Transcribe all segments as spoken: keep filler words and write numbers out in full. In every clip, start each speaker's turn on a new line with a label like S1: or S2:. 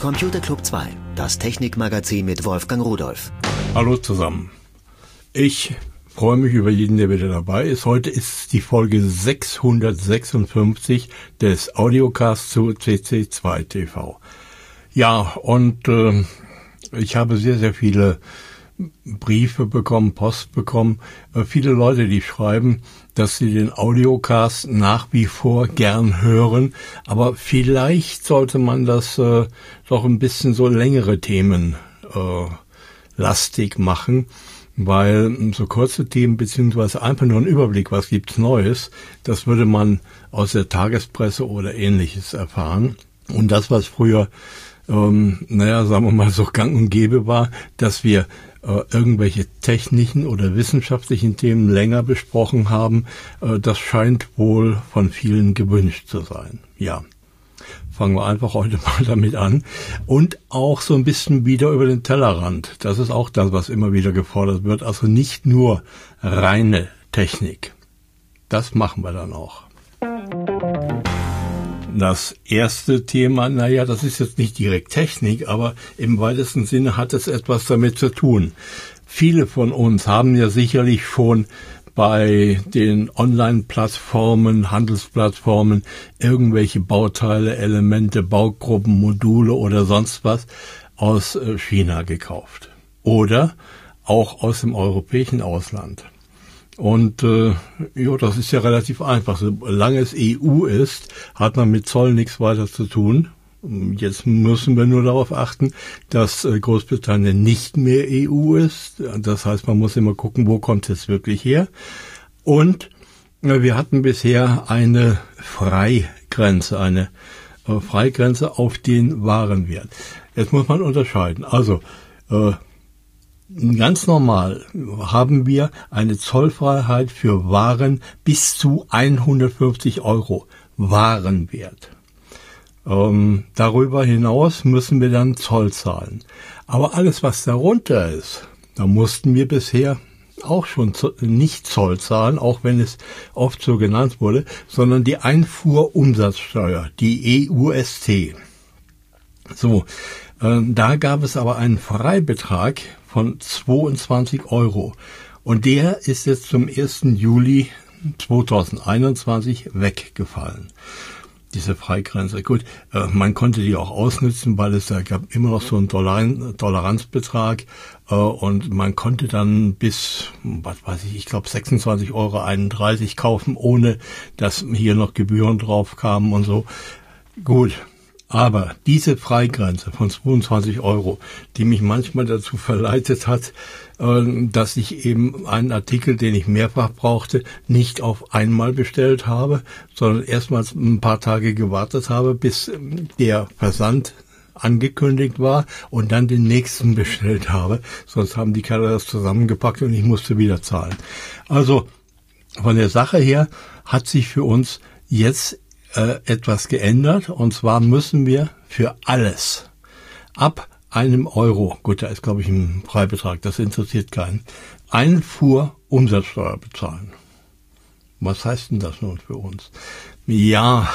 S1: Computer Club zwei, das Technikmagazin mit Wolfgang Rudolph.
S2: Hallo zusammen. Ich freue mich über jeden, der wieder dabei ist. Heute ist die Folge sechshundertsechsundfünfzig des Audiocasts zu C C zwei T V. Ja, und äh, ich habe sehr, sehr viele Briefe bekommen, Post bekommen, äh, viele Leute, die schreiben, dass sie den Audiocast nach wie vor gern hören, aber vielleicht sollte man das äh, doch ein bisschen so längere Themen äh, lastig machen, weil so kurze Themen beziehungsweise einfach nur ein Überblick, was gibt's Neues, das würde man aus der Tagespresse oder Ähnliches erfahren. Und das, was früher, ähm, naja, sagen wir mal so gang und gäbe war, dass wir äh, irgendwelche technischen oder wissenschaftlichen Themen länger besprochen haben, äh, das scheint wohl von vielen gewünscht zu sein. Ja, fangen wir einfach heute mal damit an. Und auch so ein bisschen wieder über den Tellerrand. Das ist auch das, was immer wieder gefordert wird. Also nicht nur reine Technik. Das machen wir dann auch. Das erste Thema, naja, das ist jetzt nicht direkt Technik, aber im weitesten Sinne hat es etwas damit zu tun. Viele von uns haben ja sicherlich schon bei den Online-Plattformen, Handelsplattformen irgendwelche Bauteile, Elemente, Baugruppen, Module oder sonst was aus China gekauft. Oder auch aus dem europäischen Ausland. Und äh, ja, das ist ja relativ einfach. Solange es E U ist, hat man mit Zoll nichts weiter zu tun. Jetzt müssen wir nur darauf achten, dass äh, Großbritannien nicht mehr E U ist. Das heißt, man muss immer gucken, wo kommt es wirklich her. Und äh, wir hatten bisher eine Freigrenze, eine äh, Freigrenze auf den Warenwert. Jetzt muss man unterscheiden. Also äh, ganz normal haben wir eine Zollfreiheit für Waren bis zu hundertfünfzig Euro Warenwert. Ähm, darüber hinaus müssen wir dann Zoll zahlen. Aber alles, was darunter ist, da mussten wir bisher auch schon nicht Zoll zahlen, auch wenn es oft so genannt wurde, sondern die Einfuhrumsatzsteuer, die E U S T. So, äh, da gab es aber einen Freibetrag von zweiundzwanzig Euro. Und der ist jetzt zum ersten Juli zweitausendeinundzwanzig weggefallen. Diese Freigrenze. Gut, äh, man konnte die auch ausnutzen, weil es da gab immer noch so einen Toleran- Toleranzbetrag äh, und man konnte dann bis, was weiß ich, ich glaube sechsundzwanzig Euro einunddreißig kaufen, ohne dass hier noch Gebühren drauf kamen und so. Gut. Aber diese Freigrenze von zweiundzwanzig Euro, die mich manchmal dazu verleitet hat, dass ich eben einen Artikel, den ich mehrfach brauchte, nicht auf einmal bestellt habe, sondern erstmals ein paar Tage gewartet habe, bis der Versand angekündigt war und dann den nächsten bestellt habe. Sonst haben die Kerle das zusammengepackt und ich musste wieder zahlen. Also von der Sache her hat sich für uns jetzt etwas geändert, und zwar müssen wir für alles ab einem Euro, gut, da ist glaube ich ein Freibetrag, das interessiert keinen, Einfuhrumsatzsteuer bezahlen. Was heißt denn das nun für uns? Ja,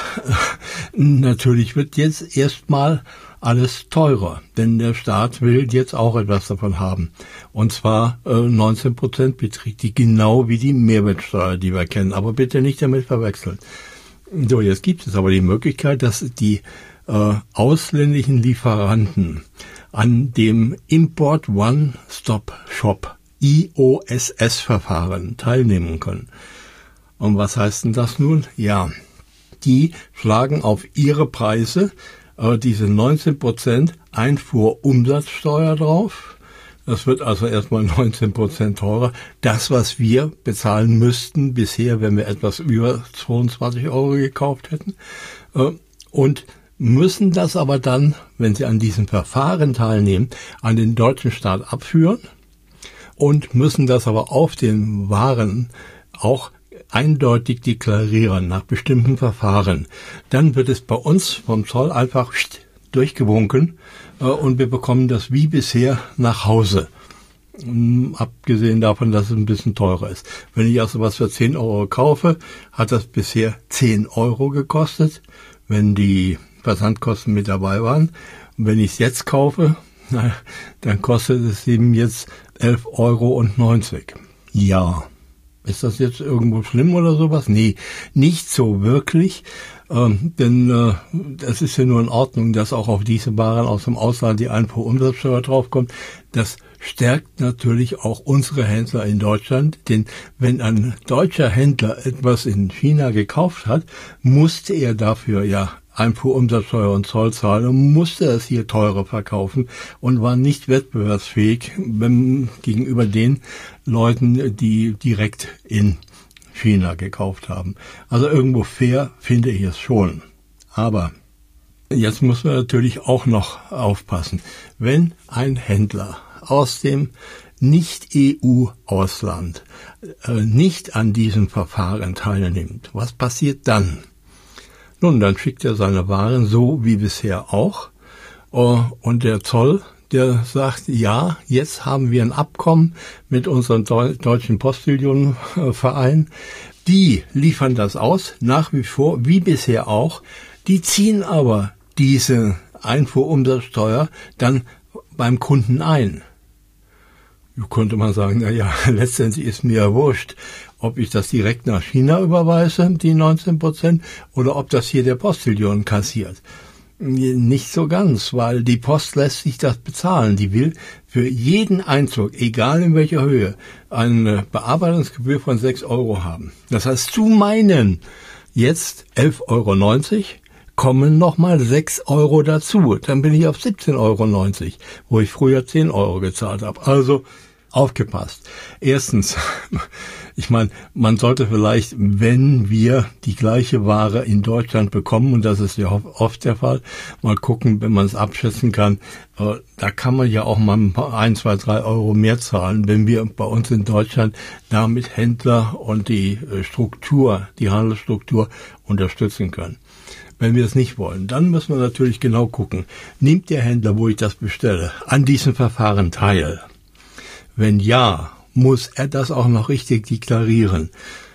S2: natürlich wird jetzt erstmal alles teurer, denn der Staat will jetzt auch etwas davon haben. Und zwar äh, neunzehn Prozent beträgt die, genau wie die Mehrwertsteuer, die wir kennen, aber bitte nicht damit verwechseln. So, jetzt gibt es aber die Möglichkeit, dass die äh, ausländischen Lieferanten an dem Import One-Stop-Shop I O S S-Verfahren teilnehmen können. Und was heißt denn das nun? Ja, die schlagen auf ihre Preise äh, diese neunzehn Prozent Einfuhrumsatzsteuer drauf. Das wird also erstmal neunzehn Prozent teurer. Das, was wir bezahlen müssten bisher, wenn wir etwas über zweiundzwanzig Euro gekauft hätten. Und müssen das aber dann, wenn sie an diesem Verfahren teilnehmen, an den deutschen Staat abführen und müssen das aber auf den Waren auch eindeutig deklarieren nach bestimmten Verfahren. Dann wird es bei uns vom Zoll einfach durchgewunken und wir bekommen das wie bisher nach Hause. Abgesehen davon, dass es ein bisschen teurer ist. Wenn ich also was für zehn Euro kaufe, hat das bisher zehn Euro gekostet. Wenn die Versandkosten mit dabei waren. Und wenn ich es jetzt kaufe, na, dann kostet es eben jetzt elf Euro neunzig. Ja, ist das jetzt irgendwo schlimm oder sowas? Nee, nicht so wirklich. Ähm, denn äh, das ist ja nur in Ordnung, dass auch auf diese Waren aus dem Ausland die Einfuhrumsatzsteuer draufkommt. Das stärkt natürlich auch unsere Händler in Deutschland, denn wenn ein deutscher Händler etwas in China gekauft hat, musste er dafür ja Einfuhrumsatzsteuer und Zoll zahlen und musste es hier teurer verkaufen und war nicht wettbewerbsfähig wenn, gegenüber den Leuten, die direkt in China gekauft haben. Also irgendwo fair finde ich es schon. Aber jetzt muss man natürlich auch noch aufpassen. Wenn ein Händler aus dem Nicht-E U-Ausland äh, nicht an diesem Verfahren teilnimmt, was passiert dann? Nun, dann schickt er seine Waren so wie bisher auch. Uh, und der Zoll, der sagt, ja, jetzt haben wir ein Abkommen mit unserem Deu- deutschen Postillionenverein. Die liefern das aus, nach wie vor, wie bisher auch. Die ziehen aber diese Einfuhrumsatzsteuer dann beim Kunden ein. Da könnte man sagen, na ja, letztendlich ist mir ja wurscht, ob ich das direkt nach China überweise, die neunzehn Prozent, oder ob das hier der Postillion kassiert. Nicht so ganz, weil die Post lässt sich das bezahlen. Die will für jeden Einzug, egal in welcher Höhe, eine Bearbeitungsgebühr von sechs Euro haben. Das heißt, zu meinen jetzt elf Euro neunzig kommen nochmal sechs Euro dazu. Dann bin ich auf siebzehn Euro neunzig, wo ich früher zehn Euro gezahlt habe. Also aufgepasst. Erstens, ich meine, man sollte vielleicht, wenn wir die gleiche Ware in Deutschland bekommen, und das ist ja oft der Fall, mal gucken, wenn man es abschätzen kann, äh, da kann man ja auch mal ein, zwei, drei Euro mehr zahlen, wenn wir bei uns in Deutschland damit Händler und die Struktur, die Handelsstruktur unterstützen können. Wenn wir es nicht wollen, dann müssen wir natürlich genau gucken, nimmt der Händler, wo ich das bestelle, an diesem Verfahren teil? Wenn ja, muss er das auch noch richtig deklarieren.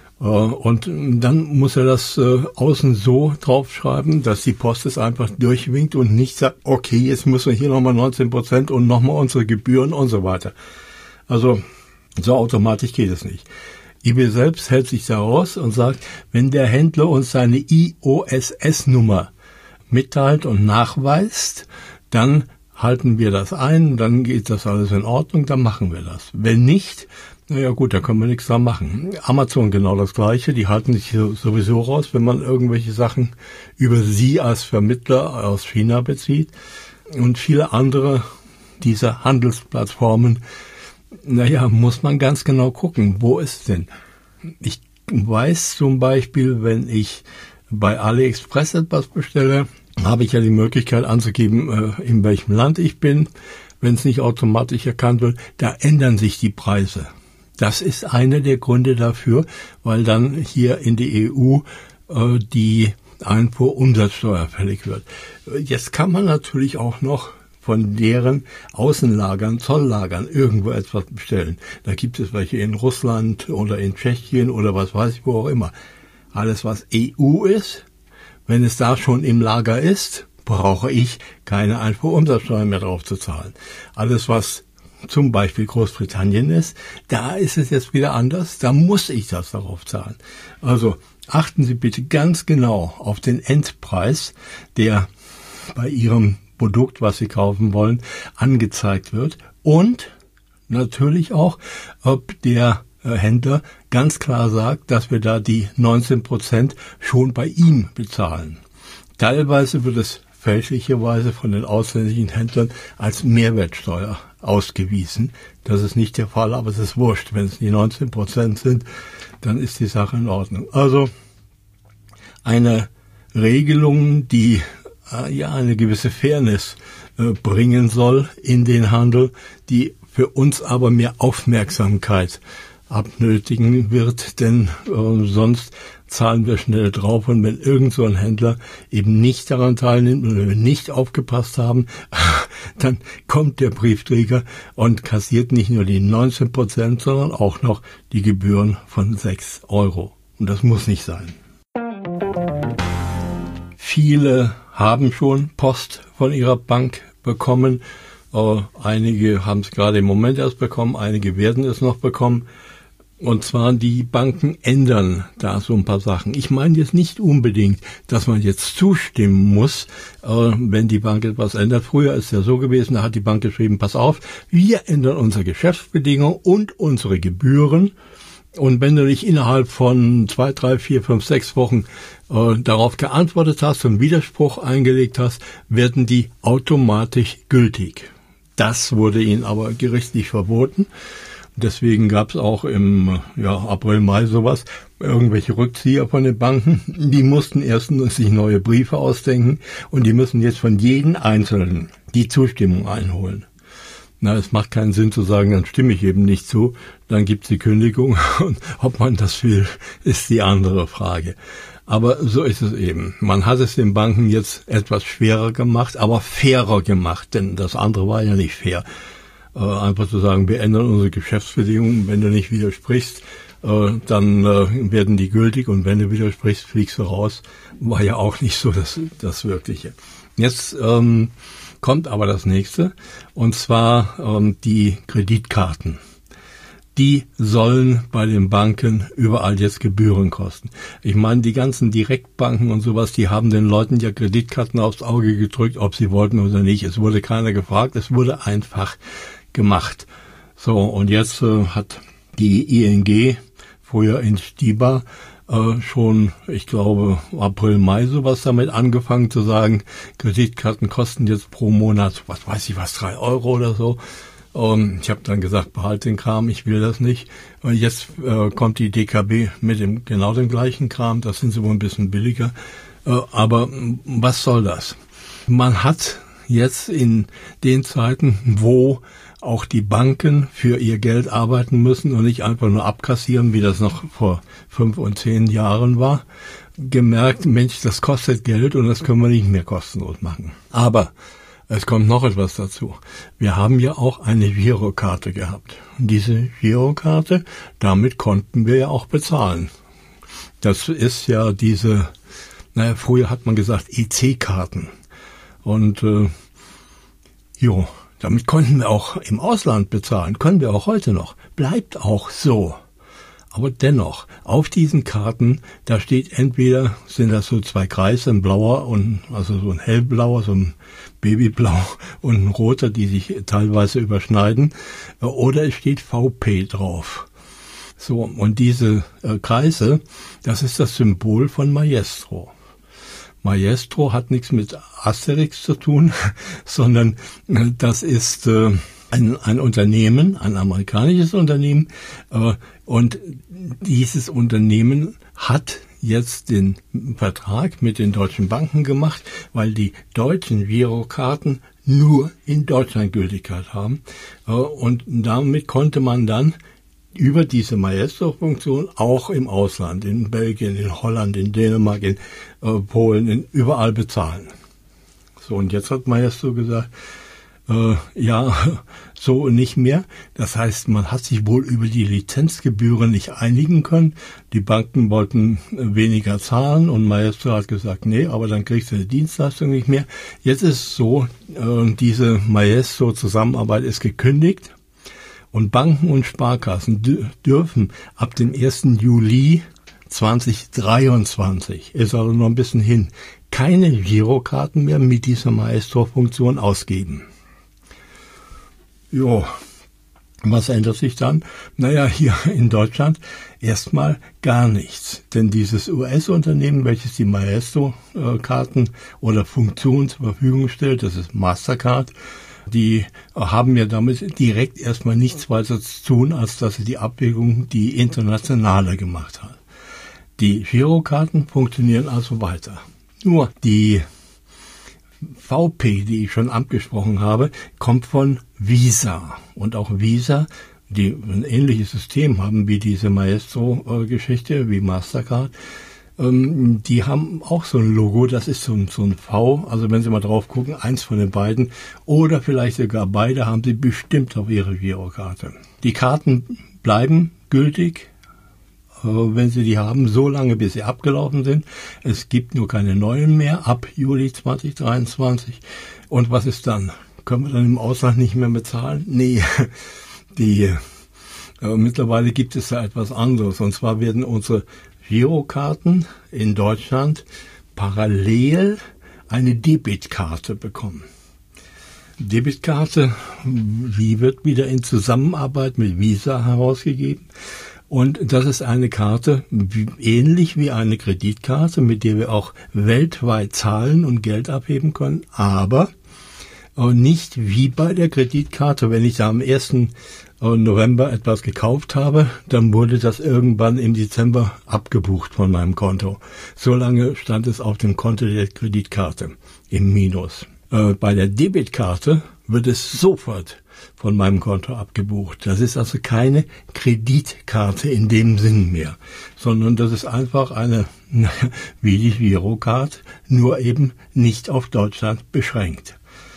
S2: Und dann muss er das außen so draufschreiben, dass die Post es einfach durchwinkt und nicht sagt, okay, jetzt müssen wir hier nochmal neunzehn Prozent und nochmal unsere Gebühren und so weiter. Also so automatisch geht es nicht. eBay selbst hält sich da raus und sagt, wenn der Händler uns seine I O S S-Nummer mitteilt und nachweist, dann halten wir das ein, dann geht das alles in Ordnung, dann machen wir das. Wenn nicht, naja gut, da können wir nichts dran machen. Amazon genau das Gleiche, die halten sich sowieso raus, wenn man irgendwelche Sachen über sie als Vermittler aus China bezieht. Und viele andere dieser Handelsplattformen, naja, muss man ganz genau gucken, wo ist es denn? Ich weiß zum Beispiel, wenn ich bei AliExpress etwas bestelle, habe ich ja die Möglichkeit anzugeben, in welchem Land ich bin. Wenn es nicht automatisch erkannt wird, da ändern sich die Preise. Das ist einer der Gründe dafür, weil dann hier in die E U äh, die Einfuhrumsatzsteuer fällig wird. Jetzt kann man natürlich auch noch von deren Außenlagern, Zolllagern irgendwo etwas bestellen. Da gibt es welche in Russland oder in Tschechien oder was weiß ich, wo auch immer. Alles, was E U ist, wenn es da schon im Lager ist, brauche ich keine Einfuhrumsatzsteuer mehr drauf zu zahlen. Alles, was zum Beispiel Großbritannien ist, da ist es jetzt wieder anders, da muss ich das darauf zahlen. Also achten Sie bitte ganz genau auf den Endpreis, der bei Ihrem Produkt, was Sie kaufen wollen, angezeigt wird, und natürlich auch, ob der Händler ganz klar sagt, dass wir da die neunzehn Prozent schon bei ihm bezahlen. Teilweise wird es fälschlicherweise von den ausländischen Händlern als Mehrwertsteuer ausgewiesen. Das ist nicht der Fall, aber es ist wurscht. Wenn es die neunzehn Prozent sind, dann ist die Sache in Ordnung. Also eine Regelung, die äh, ja eine gewisse Fairness äh, bringen soll in den Handel, die für uns aber mehr Aufmerksamkeit abnötigen wird, denn äh, sonst zahlen wir schnell drauf, und wenn irgend so ein Händler eben nicht daran teilnimmt oder wir nicht aufgepasst haben, dann kommt der Briefträger und kassiert nicht nur die neunzehn Prozent, sondern auch noch die Gebühren von sechs Euro. Und das muss nicht sein. Viele haben schon Post von ihrer Bank bekommen. Äh, einige haben es gerade im Moment erst bekommen, einige werden es noch bekommen. Und zwar die Banken ändern da so ein paar Sachen. Ich meine jetzt nicht unbedingt, dass man jetzt zustimmen muss, äh, wenn die Bank etwas ändert. Früher ist es ja so gewesen, da hat die Bank geschrieben, pass auf, wir ändern unsere Geschäftsbedingungen und unsere Gebühren. Und wenn du nicht innerhalb von zwei, drei, vier, fünf, sechs Wochen äh, darauf geantwortet hast und Widerspruch eingelegt hast, werden die automatisch gültig. Das wurde ihnen aber gerichtlich verboten. Deswegen gab es auch im ja, April, Mai sowas, irgendwelche Rückzieher von den Banken. Die mussten erstens sich neue Briefe ausdenken und die müssen jetzt von jedem Einzelnen die Zustimmung einholen. Na, es macht keinen Sinn zu sagen, dann stimme ich eben nicht zu, dann gibt's die Kündigung und ob man das will, ist die andere Frage. Aber so ist es eben. Man hat es den Banken jetzt etwas schwerer gemacht, aber fairer gemacht, denn das andere war ja nicht fair. Äh, einfach zu sagen, wir ändern unsere Geschäftsbedingungen, wenn du nicht widersprichst, äh, dann äh, werden die gültig und wenn du widersprichst, fliegst du raus. War ja auch nicht so das, das Wirkliche. Jetzt ähm, kommt aber das Nächste, und zwar ähm, die Kreditkarten. Die sollen bei den Banken überall jetzt Gebühren kosten. Ich meine, die ganzen Direktbanken und sowas, die haben den Leuten ja Kreditkarten aufs Auge gedrückt, ob sie wollten oder nicht. Es wurde keiner gefragt, es wurde einfach gemacht. So, und jetzt äh, hat die I N G, früher in Stiba, äh, schon, ich glaube, April, Mai sowas damit angefangen zu sagen, Kreditkarten kosten jetzt pro Monat, was weiß ich was, drei Euro oder so. Und ich habe dann gesagt, behalt den Kram, ich will das nicht. Und jetzt äh, kommt die D K B mit dem genau dem gleichen Kram, das sind sie wohl ein bisschen billiger. Äh, aber was soll das? Man hat jetzt in den Zeiten, wo auch die Banken für ihr Geld arbeiten müssen und nicht einfach nur abkassieren, wie das noch vor fünf und zehn Jahren war, gemerkt, Mensch, das kostet Geld und das können wir nicht mehr kostenlos machen. Aber es kommt noch etwas dazu. Wir haben ja auch eine Girokarte gehabt. Und diese Girokarte, damit konnten wir ja auch bezahlen. Das ist ja diese, naja, früher hat man gesagt E C-Karten. Und äh, jo, damit konnten wir auch im Ausland bezahlen, können wir auch heute noch. Bleibt auch so. Aber dennoch, auf diesen Karten, da steht entweder, sind das so zwei Kreise, ein blauer und, also so ein hellblauer, so ein Babyblau und ein roter, die sich teilweise überschneiden, oder es steht V P drauf. So, und diese äh, Kreise, das ist das Symbol von Maestro. Maestro hat nichts mit Asterix zu tun, sondern äh, das ist äh, ein, ein Unternehmen, ein amerikanisches Unternehmen, äh, und dieses Unternehmen hat jetzt den Vertrag mit den deutschen Banken gemacht, weil die deutschen Girokarten nur in Deutschland Gültigkeit haben, äh, und damit konnte man dann über diese Maestro-Funktion auch im Ausland, in Belgien, in Holland, in Dänemark, in äh, Polen, in, überall bezahlen. So, und jetzt hat Maestro gesagt, äh, ja, so nicht mehr. Das heißt, man hat sich wohl über die Lizenzgebühren nicht einigen können. Die Banken wollten weniger zahlen und Maestro hat gesagt, nee, aber dann kriegst du die Dienstleistung nicht mehr. Jetzt ist es so, äh, diese Maestro-Zusammenarbeit ist gekündigt. Und Banken und Sparkassen d- dürfen ab dem ersten Juli zweitausenddreiundzwanzig, ist also noch ein bisschen hin, keine Girokarten mehr mit dieser Maestro-Funktion ausgeben. Jo, was ändert sich dann? Naja, hier in Deutschland erstmal gar nichts. Denn dieses U S-Unternehmen, welches die Maestro-Karten oder Funktionen zur Verfügung stellt, das ist Mastercard, die haben ja damit direkt erstmal nichts weiter zu tun, als dass sie die Abwägung, die internationale gemacht hat. Die Girokarten funktionieren also weiter. Nur die V P, die ich schon angesprochen habe, kommt von Visa. Und auch Visa, die ein ähnliches System haben wie diese Maestro-Geschichte, wie Mastercard, die haben auch so ein Logo, das ist so ein, so ein V, also wenn Sie mal drauf gucken, eins von den beiden oder vielleicht sogar beide haben Sie bestimmt auf Ihre Girokarte. Die Karten bleiben gültig, wenn Sie die haben, so lange, bis sie abgelaufen sind. Es gibt nur keine neuen mehr ab Juli zweitausenddreiundzwanzig. Und was ist dann? Können wir dann im Ausland nicht mehr bezahlen? Nee, die, äh, mittlerweile gibt es da etwas anderes. Und zwar werden unsere Girokarten in Deutschland parallel eine Debitkarte bekommen. Debitkarte, die wird wieder in Zusammenarbeit mit Visa herausgegeben. Und das ist eine Karte, wie, ähnlich wie eine Kreditkarte, mit der wir auch weltweit zahlen und Geld abheben können, aber nicht wie bei der Kreditkarte. Wenn ich da am ersten November etwas gekauft habe, dann wurde das irgendwann im Dezember abgebucht von meinem Konto. So lange stand es auf dem Konto der Kreditkarte im Minus. Äh, bei der Debitkarte wird es sofort von meinem Konto abgebucht. Das ist also keine Kreditkarte in dem Sinn mehr, sondern das ist einfach eine, wie die Girocard, nur eben nicht auf Deutschland beschränkt.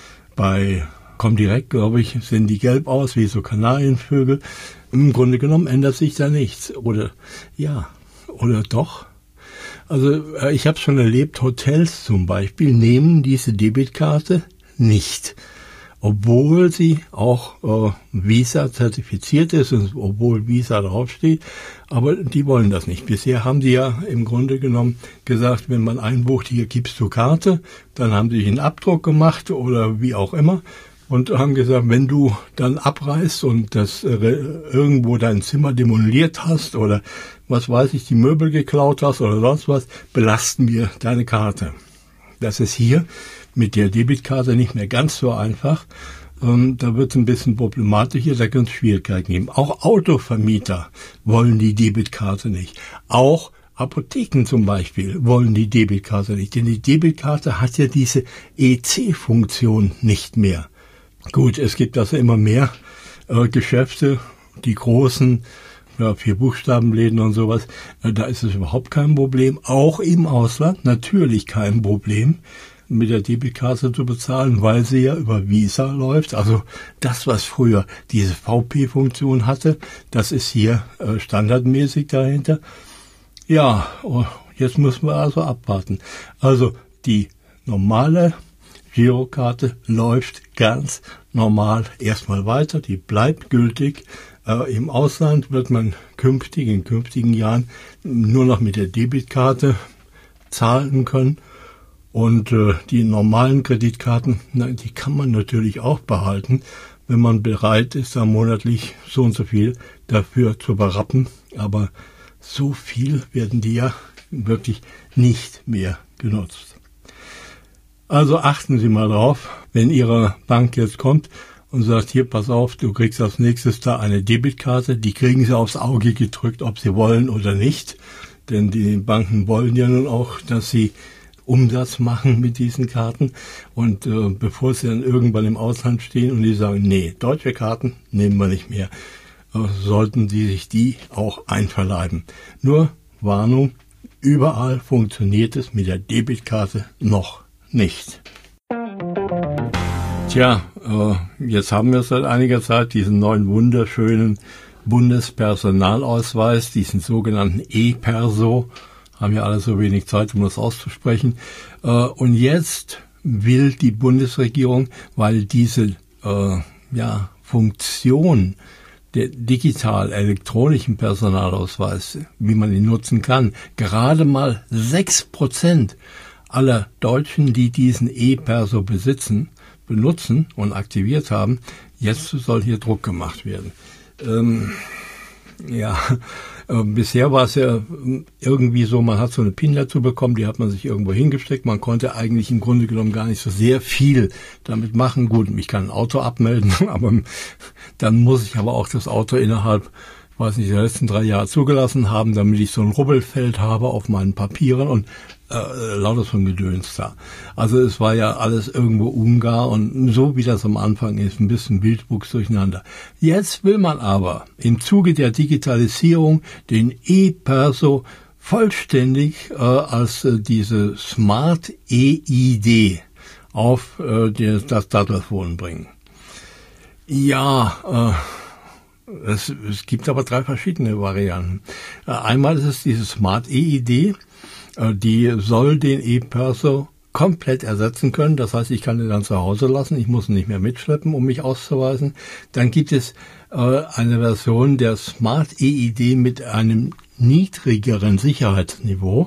S2: Bei Comdirect, glaube ich, sehen die gelb aus, wie so Kanarienvögel. Im Grunde genommen ändert sich da nichts. Oder, ja, oder doch? Also ich habe schon erlebt, Hotels zum Beispiel nehmen diese Debitkarte nicht. Obwohl sie auch äh, Visa zertifiziert ist und obwohl Visa draufsteht, aber die wollen das nicht. Bisher haben die ja im Grunde genommen gesagt, wenn man einbucht, hier gibst du Karte, dann haben sie einen Abdruck gemacht oder wie auch immer und haben gesagt, wenn du dann abreist und das äh, irgendwo dein Zimmer demoliert hast oder was weiß ich, die Möbel geklaut hast oder sonst was, belasten wir deine Karte. Das ist hier mit der Debitkarte nicht mehr ganz so einfach. Ähm, da wird es ein bisschen problematischer, da kann es Schwierigkeiten geben. Auch Autovermieter wollen die Debitkarte nicht. Auch Apotheken zum Beispiel wollen die Debitkarte nicht. Denn die Debitkarte hat ja diese E C-Funktion nicht mehr. Gut, es gibt also immer mehr äh, Geschäfte, die großen, ja, vier Buchstabenläden und sowas. Äh, da ist es überhaupt kein Problem. Auch im Ausland natürlich kein Problem, mit der Debitkarte zu bezahlen, weil sie ja über Visa läuft. Also das, was früher diese V P-Funktion hatte, das ist hier äh, standardmäßig dahinter. Ja, jetzt müssen wir also abwarten. Also die normale Girokarte läuft ganz normal erstmal weiter, die bleibt gültig. Äh, im Ausland wird man künftig, in künftigen Jahren nur noch mit der Debitkarte zahlen können. Und äh, die normalen Kreditkarten, na, die kann man natürlich auch behalten, wenn man bereit ist, da monatlich so und so viel dafür zu berappen. Aber so viel werden die ja wirklich nicht mehr genutzt. Also achten Sie mal drauf, wenn Ihre Bank jetzt kommt und sagt, hier, pass auf, du kriegst als nächstes da eine Debitkarte, die kriegen Sie aufs Auge gedrückt, ob Sie wollen oder nicht. Denn die Banken wollen ja nun auch, dass Sie Umsatz machen mit diesen Karten und äh, bevor sie dann irgendwann im Ausland stehen und die sagen, nee, deutsche Karten nehmen wir nicht mehr, äh, sollten die sich die auch einverleiben. Nur Warnung, überall funktioniert es mit der Debitkarte noch nicht. Tja, äh, jetzt haben wir seit einiger Zeit diesen neuen wunderschönen Bundespersonalausweis, diesen sogenannten E-Perso. Haben ja alle so wenig Zeit, um das auszusprechen. Und jetzt will die Bundesregierung, weil diese äh, ja, Funktion der digital-elektronischen Personalausweis, wie man ihn nutzen kann, gerade mal sechs Prozent aller Deutschen, die diesen E-Perso besitzen, benutzen und aktiviert haben, jetzt soll hier Druck gemacht werden. Ähm, ja... Bisher war es ja irgendwie so, man hat so eine PIN dazu bekommen, die hat man sich irgendwo hingesteckt. Man konnte eigentlich im Grunde genommen gar nicht so sehr viel damit machen. Gut, ich kann ein Auto abmelden, aber dann muss ich aber auch das Auto innerhalb, weiß nicht, der letzten drei Jahre zugelassen haben, damit ich so ein Rubbelfeld habe auf meinen Papieren und äh, lauter so ein Gedöns da. Also es war ja alles irgendwo ungar und so wie das am Anfang ist, ein bisschen Wildwuchs durcheinander. Jetzt will man aber im Zuge der Digitalisierung den E-Perso vollständig äh, als äh, diese Smart E I D auf äh, der, das Dattelfon bringen. Ja, äh, Es, es gibt aber drei verschiedene Varianten. Einmal ist es diese Smart E I D, die soll den E-Perso komplett ersetzen können. Das heißt, ich kann den dann zu Hause lassen. Ich muss ihn nicht mehr mitschleppen, um mich auszuweisen. Dann gibt es äh, eine Version der Smart E I D mit einem niedrigeren Sicherheitsniveau.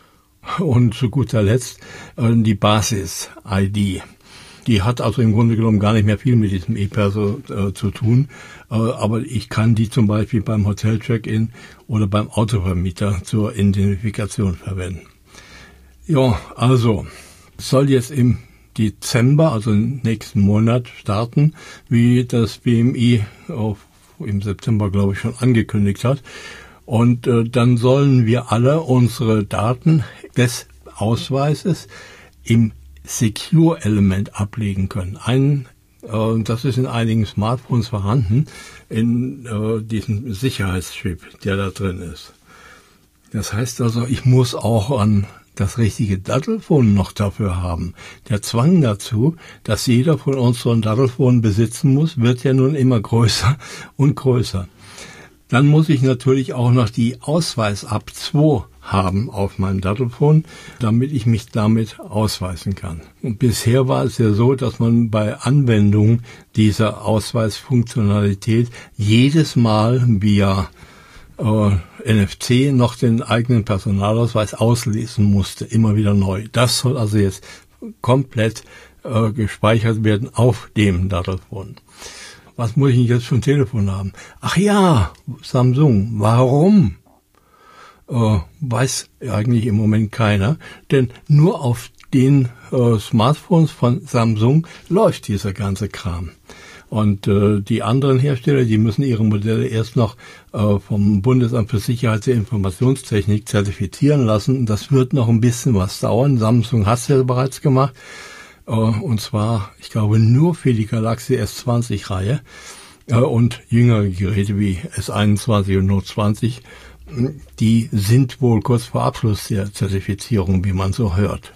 S2: Und zu guter Letzt äh, die Basis-I D. Die hat also im Grunde genommen gar nicht mehr viel mit diesem E-Perso äh, zu tun. Äh, aber ich kann die zum Beispiel beim Hotel-Check-In oder beim Autovermieter zur Identifikation verwenden. Ja, also soll jetzt im Dezember, also im nächsten Monat starten, wie das B M I auf, im September, glaube ich, schon angekündigt hat. Und äh, dann sollen wir alle unsere Daten des Ausweises im Secure-Element ablegen können. Ein, äh, das ist in einigen Smartphones vorhanden, in äh, diesem Sicherheitschip, der da drin ist. Das heißt also, ich muss auch an das richtige Dattelphone noch dafür haben. Der Zwang dazu, dass jeder von uns so ein Dattelphone besitzen muss, wird ja nun immer größer und größer. Dann muss ich natürlich auch noch die Ausweis-App zwei haben auf meinem Dattelphone, damit ich mich damit ausweisen kann. Und bisher war es ja so, dass man bei Anwendung dieser Ausweisfunktionalität jedes Mal via äh, N F C noch den eigenen Personalausweis auslesen musste, immer wieder neu. Das soll also jetzt komplett äh, gespeichert werden auf dem Dattelphone. Was muss ich jetzt für ein Telefon haben? Ach ja, Samsung. Warum? Äh, weiß eigentlich im Moment keiner. Denn nur auf den äh, Smartphones von Samsung läuft dieser ganze Kram. Und äh, die anderen Hersteller, die müssen ihre Modelle erst noch äh, vom Bundesamt für Sicherheit der Informationstechnik zertifizieren lassen. Das wird noch ein bisschen was dauern. Samsung hat es ja bereits gemacht. Und zwar, ich glaube, nur für die Galaxy S zwanzig Reihe und jüngere Geräte wie S einundzwanzig und Note zwanzig, die sind wohl kurz vor Abschluss der Zertifizierung, wie man so hört.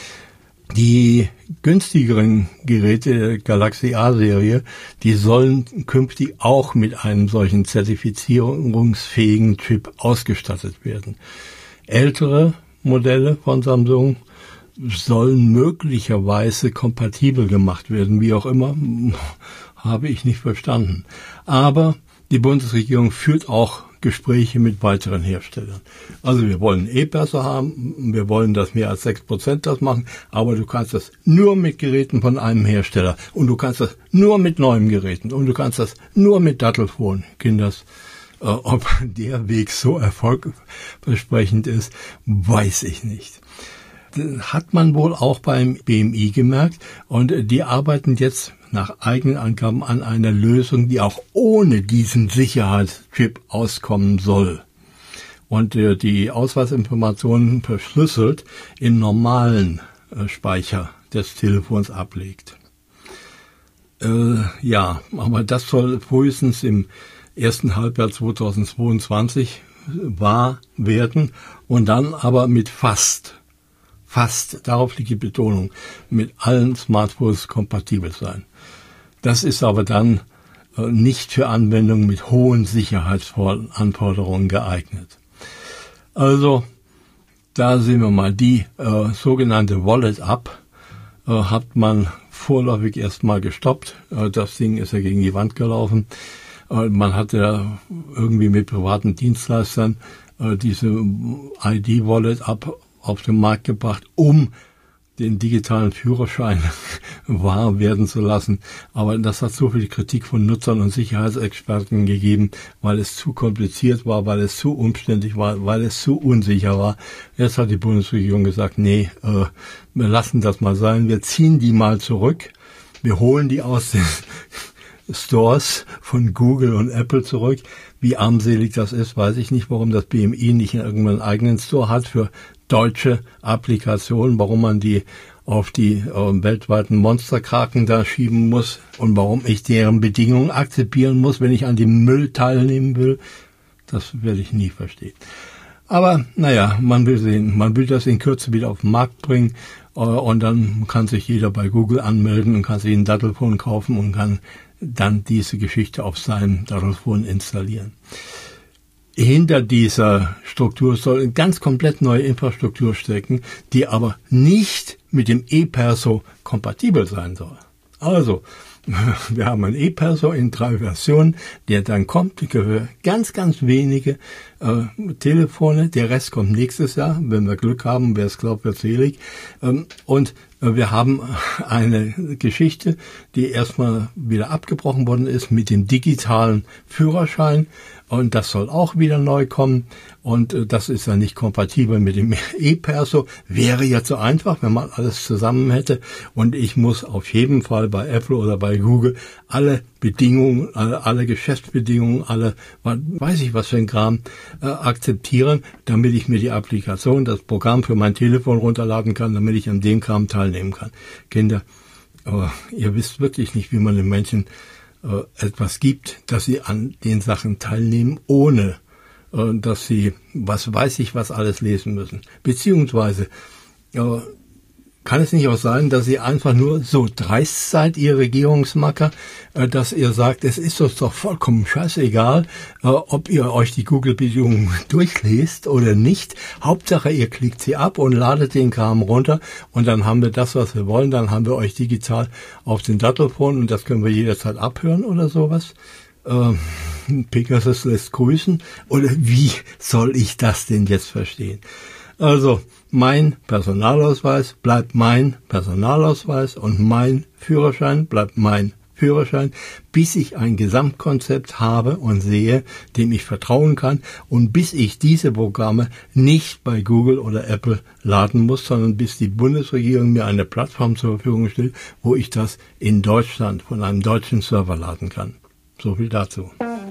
S2: Die günstigeren Geräte der Galaxy A-Serie, die sollen künftig auch mit einem solchen zertifizierungsfähigen Chip ausgestattet werden. Ältere Modelle von Samsung sollen möglicherweise kompatibel gemacht werden, wie auch immer, habe ich nicht verstanden. Aber die Bundesregierung führt auch Gespräche mit weiteren Herstellern. Also wir wollen E-Perso haben, wir wollen, dass mehr als sechs Prozent das machen, aber du kannst das nur mit Geräten von einem Hersteller und du kannst das nur mit neuen Geräten und du kannst das nur mit Dattelphone. Kinders, äh, ob der Weg so erfolgversprechend ist, weiß ich nicht. Hat man wohl auch beim B M I gemerkt und die arbeiten jetzt nach eigenen Angaben an einer Lösung, die auch ohne diesen Sicherheitschip auskommen soll und äh, die Ausweisinformationen verschlüsselt im normalen äh, Speicher des Telefons ablegt. Äh, ja, aber das soll frühestens im ersten Halbjahr zweitausendzweiundzwanzig wahr werden und dann aber mit fast Fast, darauf liegt die Betonung, mit allen Smartphones kompatibel sein. Das ist aber dann äh, nicht für Anwendungen mit hohen Sicherheitsanforderungen geeignet. Also, da sehen wir mal, die äh, sogenannte Wallet-App äh, hat man vorläufig erstmal gestoppt. Äh, das Ding ist ja gegen die Wand gelaufen. Äh, man hat ja irgendwie mit privaten Dienstleistern äh, diese I D-Wallet-App auf den Markt gebracht, um den digitalen Führerschein wahr werden zu lassen. Aber das hat so viel Kritik von Nutzern und Sicherheitsexperten gegeben, weil es zu kompliziert war, weil es zu umständlich war, weil es zu unsicher war. Jetzt hat die Bundesregierung gesagt, nee, äh, wir lassen das mal sein, wir ziehen die mal zurück, wir holen die aus den Stores von Google und Apple zurück. Wie armselig das ist, weiß ich nicht, warum das B M I nicht irgendeinen eigenen Store hat für deutsche Applikationen, warum man die auf die äh, weltweiten Monsterkraken da schieben muss und warum ich deren Bedingungen akzeptieren muss, wenn ich an dem Müll teilnehmen will. Das werde ich nie verstehen. Aber naja, man will sehen, man will das in Kürze wieder auf den Markt bringen äh, und dann kann sich jeder bei Google anmelden und kann sich ein Dattelphone kaufen und kann dann diese Geschichte auf seinem Telefon installieren. Hinter dieser Struktur soll eine ganz komplett neue Infrastruktur stecken, die aber nicht mit dem ePerso kompatibel sein soll. Also, wir haben ein ePerso in drei Versionen, der dann kommt für ganz, ganz wenige äh, Telefone. Der Rest kommt nächstes Jahr. Wenn wir Glück haben, wer es glaubt, wird selig. Ähm, und äh, wir haben eine Geschichte, die erstmal wieder abgebrochen worden ist mit dem digitalen Führerschein. Und das soll auch wieder neu kommen. Und äh, das ist ja nicht kompatibel mit dem ePerso. Wäre ja so einfach, wenn man alles zusammen hätte. Und ich muss auf jeden Fall bei Apple oder bei Google alle Bedingungen, alle, alle Geschäftsbedingungen, alle, weiß ich was für ein Kram, äh, akzeptieren, damit ich mir die Applikation, das Programm für mein Telefon runterladen kann, damit ich an dem Kram teilnehmen kann. Kinder, aber ihr wisst wirklich nicht, wie man den Menschen etwas gibt, dass sie an den Sachen teilnehmen, ohne äh, dass sie, was weiß ich, was alles lesen müssen. Beziehungsweise äh, kann es nicht auch sein, dass ihr einfach nur so dreist seid, ihr Regierungsmacker, äh, dass ihr sagt, es ist uns doch vollkommen scheißegal, äh, ob ihr euch die Google-Bedingungen durchlest oder nicht. Hauptsache, ihr klickt sie ab und ladet den Kram runter und dann haben wir das, was wir wollen. Dann haben wir euch digital auf den Telefon und das können wir jederzeit abhören oder sowas. Äh, Pegasus lässt grüßen. Oder wie soll ich das denn jetzt verstehen? Also, mein Personalausweis bleibt mein Personalausweis und mein Führerschein bleibt mein Führerschein, bis ich ein Gesamtkonzept habe und sehe, dem ich vertrauen kann und bis ich diese Programme nicht bei Google oder Apple laden muss, sondern bis die Bundesregierung mir eine Plattform zur Verfügung stellt, wo ich das in Deutschland von einem deutschen Server laden kann. So viel dazu.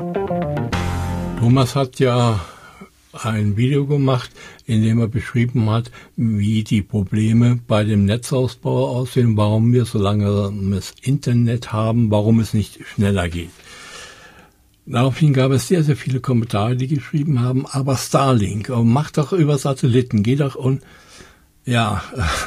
S2: Thomas hat ja ein Video gemacht, in dem er beschrieben hat, wie die Probleme bei dem Netzausbau aussehen, warum wir so lange das Internet haben, warum es nicht schneller geht. Daraufhin gab es sehr, sehr viele Kommentare, die geschrieben haben, aber Starlink, mach doch über Satelliten, geh doch und, ja,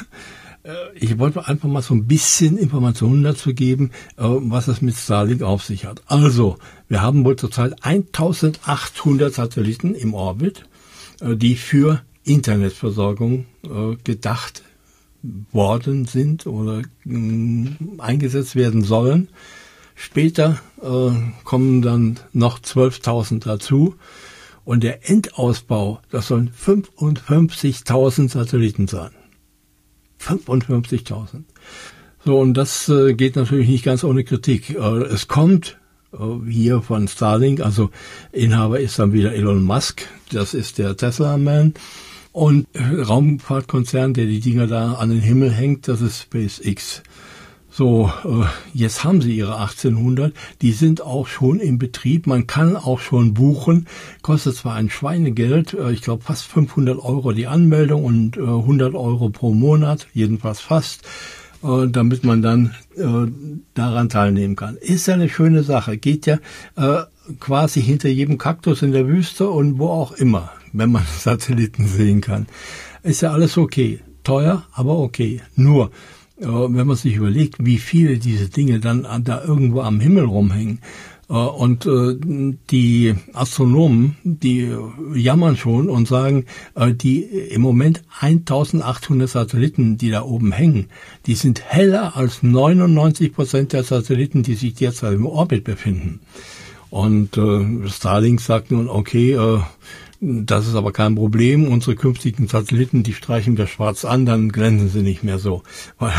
S2: ich wollte einfach mal so ein bisschen Informationen dazu geben, was es mit Starlink auf sich hat. Also, wir haben wohl zurzeit eintausendachthundert Satelliten im Orbit, die für Internetversorgung gedacht worden sind oder eingesetzt werden sollen. Später kommen dann noch zwölftausend dazu. Und der Endausbau, das sollen fünfundfünfzigtausend Satelliten sein. fünfundfünfzigtausend. So, und das äh, geht natürlich nicht ganz ohne Kritik. Äh, es kommt äh, hier von Starlink, also Inhaber ist dann wieder Elon Musk, das ist der Tesla-Man. Und äh, Raumfahrtkonzern, der die Dinger da an den Himmel hängt, das ist SpaceX. So, äh, jetzt haben sie ihre achtzehnhundert, die sind auch schon im Betrieb, man kann auch schon buchen, kostet zwar ein Schweinegeld, äh, ich glaube fast fünfhundert Euro die Anmeldung und äh, hundert Euro pro Monat, jedenfalls fast, äh, damit man dann äh, daran teilnehmen kann. Ist ja eine schöne Sache, geht ja äh, quasi hinter jedem Kaktus in der Wüste und wo auch immer, wenn man Satelliten sehen kann. Ist ja alles okay, teuer, aber okay, nur wenn man sich überlegt, wie viele diese Dinge dann da irgendwo am Himmel rumhängen. Und die Astronomen, die jammern schon und sagen, die im Moment eintausendachthundert Satelliten, die da oben hängen, die sind heller als neunundneunzig Prozent der Satelliten, die sich derzeit im Orbit befinden. Und Starlink sagt nun, okay, das ist aber kein Problem. Unsere künftigen Satelliten, die streichen wir schwarz an, dann glänzen sie nicht mehr so. Weil,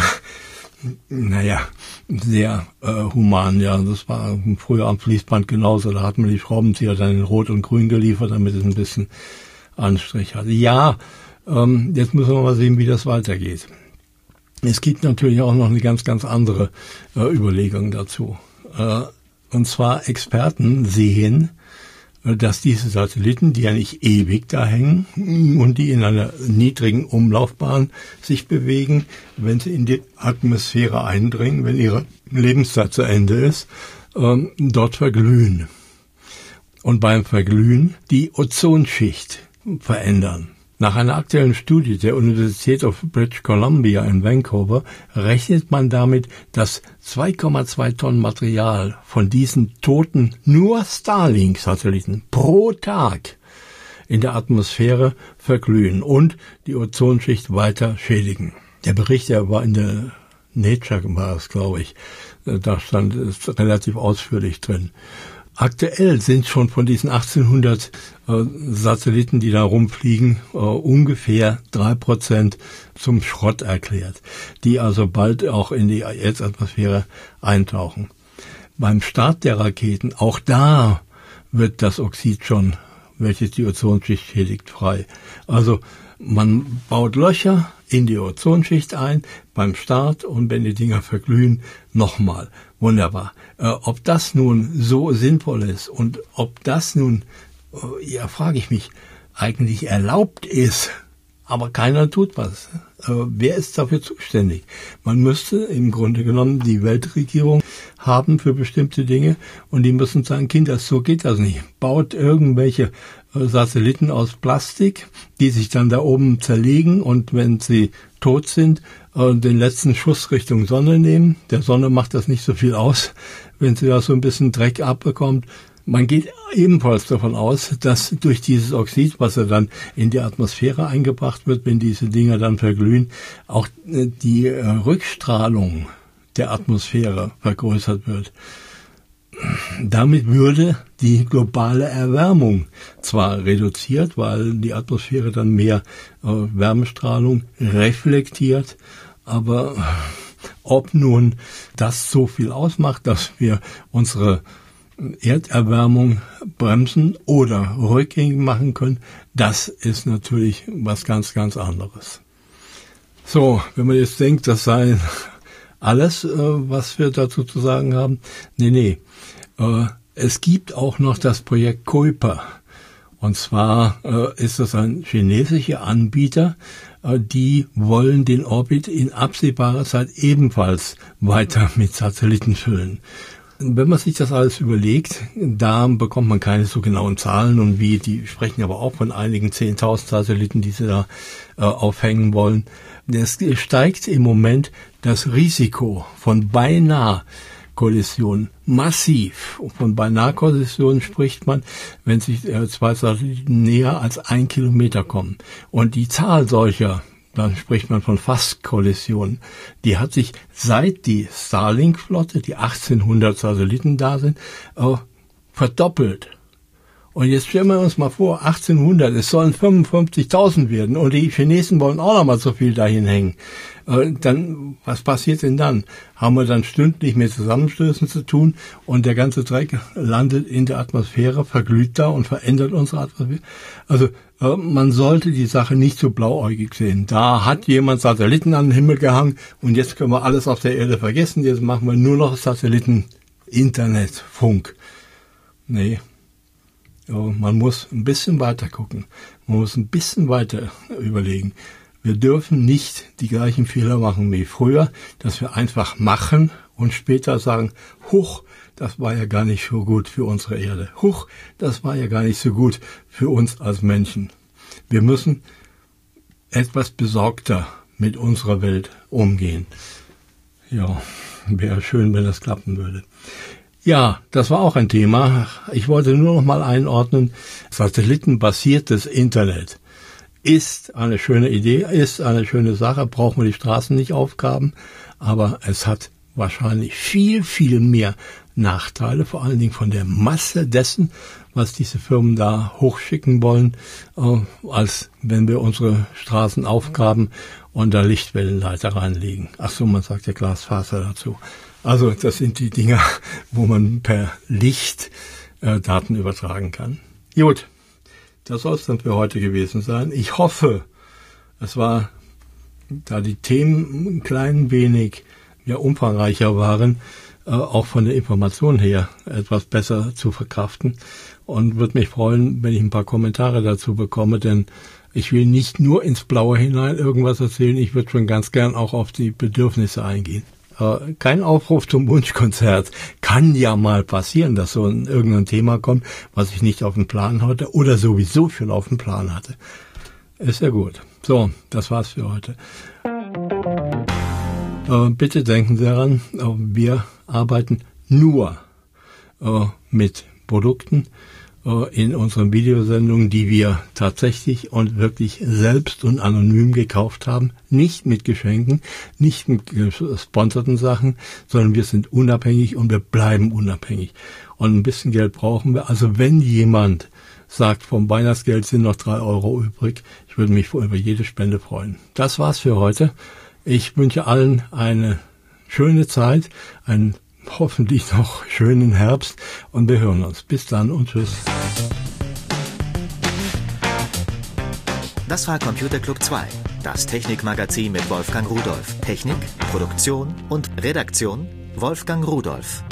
S2: naja, sehr äh, human, ja. Das war früher am Fließband genauso. Da hat man die Schraubenzieher dann in Rot und Grün geliefert, damit es ein bisschen Anstrich hatte. Ja, ähm, jetzt müssen wir mal sehen, wie das weitergeht. Es gibt natürlich auch noch eine ganz, ganz andere äh, Überlegung dazu. Äh, und zwar Experten sehen, dass diese Satelliten, die ja nicht ewig da hängen und die in einer niedrigen Umlaufbahn sich bewegen, wenn sie in die Atmosphäre eindringen, wenn ihre Lebenszeit zu Ende ist, ähm, dort verglühen. Und beim Verglühen die Ozonschicht verändern. Nach einer aktuellen Studie der Universität of British Columbia in Vancouver rechnet man damit, dass zwei Komma zwei Tonnen Material von diesen toten nur Starlink-Satelliten pro Tag in der Atmosphäre verglühen und die Ozonschicht weiter schädigen. Der Bericht, der war in der Nature, war es, glaube ich, da stand es relativ ausführlich drin. Aktuell sind schon von diesen achtzehnhundert äh, Satelliten, die da rumfliegen, äh, ungefähr drei Prozent zum Schrott erklärt, die also bald auch in die Erdatmosphäre eintauchen. Beim Start der Raketen, auch da wird das Oxid schon, welches die Ozonschicht schädigt, frei. Also man baut Löcher in die Ozonschicht ein beim Start und wenn die Dinger verglühen, nochmal. Wunderbar. Äh, ob das nun so sinnvoll ist und ob das nun, äh, ja, frage ich mich, eigentlich erlaubt ist, aber keiner tut was. Äh, wer ist dafür zuständig? Man müsste im Grunde genommen die Weltregierung haben für bestimmte Dinge und die müssen sagen, Kinder, so geht das nicht. Baut irgendwelche äh, Satelliten aus Plastik, die sich dann da oben zerlegen und wenn sie tot sind, äh, den letzten Schuss Richtung Sonne nehmen. Der Sonne macht das nicht so viel aus, wenn sie da so ein bisschen Dreck abbekommt. Man geht ebenfalls davon aus, dass durch dieses Oxid, was ja dann in die Atmosphäre eingebracht wird, wenn diese Dinger dann verglühen, auch äh, die äh, Rückstrahlung der Atmosphäre vergrößert wird. Damit würde die globale Erwärmung zwar reduziert, weil die Atmosphäre dann mehr äh, Wärmestrahlung reflektiert, aber ob nun das so viel ausmacht, dass wir unsere Erderwärmung bremsen oder rückgängig machen können, das ist natürlich was ganz, ganz anderes. So, wenn man jetzt denkt, das sei alles, äh, was wir dazu zu sagen haben, nee, nee. Äh, es gibt auch noch das Projekt Kuiper. Und zwar äh, ist das ein chinesischer Anbieter, äh, die wollen den Orbit in absehbarer Zeit ebenfalls weiter mit Satelliten füllen. Wenn man sich das alles überlegt, da bekommt man keine so genauen Zahlen und wie, die sprechen aber auch von einigen zehntausend Satelliten, die sie da äh, aufhängen wollen. Es steigt im Moment das Risiko von beinahe Kollisionen massiv. Von beinahe Kollisionen spricht man, wenn sich äh, zwei Satelliten näher als ein Kilometer kommen. Und die Zahl solcher, dann spricht man von Fast-Kollisionen. Die hat sich seit die Starlink-Flotte, die achtzehnhundert Satelliten da sind, äh, verdoppelt. Und jetzt stellen wir uns mal vor, achtzehnhundert, es sollen fünfundfünfzigtausend werden und die Chinesen wollen auch noch mal so viel dahin hängen. Äh, dann, was passiert denn dann? Haben wir dann stündlich mit Zusammenstößen zu tun und der ganze Dreck landet in der Atmosphäre, verglüht da und verändert unsere Atmosphäre? Also äh, man sollte die Sache nicht so blauäugig sehen. Da hat jemand Satelliten an den Himmel gehangen und jetzt können wir alles auf der Erde vergessen. Jetzt machen wir nur noch Satelliten, Internet, Funk. Nee. Man muss ein bisschen weiter gucken. Man muss ein bisschen weiter überlegen. Wir dürfen nicht die gleichen Fehler machen wie früher, dass wir einfach machen und später sagen, huch, das war ja gar nicht so gut für unsere Erde. Huch, das war ja gar nicht so gut für uns als Menschen. Wir müssen etwas besorgter mit unserer Welt umgehen. Ja, wäre schön, wenn das klappen würde. Ja, das war auch ein Thema. Ich wollte nur noch mal einordnen, satellitenbasiertes Internet ist eine schöne Idee, ist eine schöne Sache, brauchen wir die Straßen nicht aufgaben, aber es hat wahrscheinlich viel, viel mehr Nachteile, vor allen Dingen von der Masse dessen, was diese Firmen da hochschicken wollen, äh, als wenn wir unsere Straßen aufgraben und da Lichtwellenleiter reinlegen. Ach so, man sagt ja Glasfaser dazu. Also das sind die Dinger, wo man per Licht äh, Daten übertragen kann. Gut, das soll es dann für heute gewesen sein. Ich hoffe, es war, da die Themen ein klein wenig ja, umfangreicher waren, äh, auch von der Information her etwas besser zu verkraften. Und würde mich freuen, wenn ich ein paar Kommentare dazu bekomme, denn ich will nicht nur ins Blaue hinein irgendwas erzählen, ich würde schon ganz gern auch auf die Bedürfnisse eingehen. Kein Aufruf zum Wunschkonzert. Kann ja mal passieren, dass so ein irgendein Thema kommt, was ich nicht auf dem Plan hatte oder sowieso schon auf dem Plan hatte. Ist ja gut. So, das war's für heute. Äh, bitte denken Sie daran, äh, wir arbeiten nur äh, mit Produkten äh, in unseren Videosendungen, die wir tatsächlich und wirklich selbst und anonym gekauft haben. Nicht mit Geschenken, nicht mit gesponserten Sachen, sondern wir sind unabhängig und wir bleiben unabhängig. Und ein bisschen Geld brauchen wir. Also wenn jemand sagt, vom Weihnachtsgeld sind noch drei Euro übrig, ich würde mich über jede Spende freuen. Das war's für heute. Ich wünsche allen eine schöne Zeit, einen hoffentlich noch schönen Herbst und wir hören uns. Bis dann und tschüss.
S1: Das war Computer Club zwei, das Technikmagazin mit Wolfgang Rudolph. Technik, Produktion und Redaktion Wolfgang Rudolph.